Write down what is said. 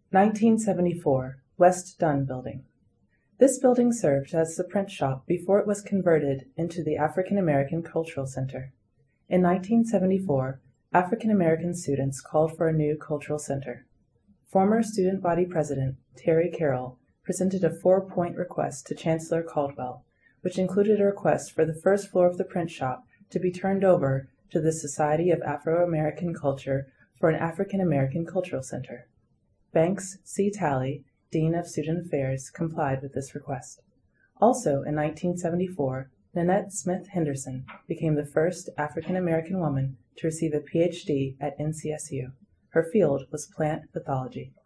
1974 West Dunn Building. This building served as the print shop before it was converted into the African American Cultural Center. In 1974, African American students called for a new cultural center. Former student body president Terry Carroll presented a 4-point request to Chancellor Caldwell, which included a request for the first floor of the print shop to be turned over to the Society of Afro-American Culture for an African American Cultural Center. Banks C. Talley, Dean of Student Affairs, complied with this request. Also in 1974, Nanette Smith Henderson became the first African American woman to receive a PhD at NCSU. Her field was plant pathology.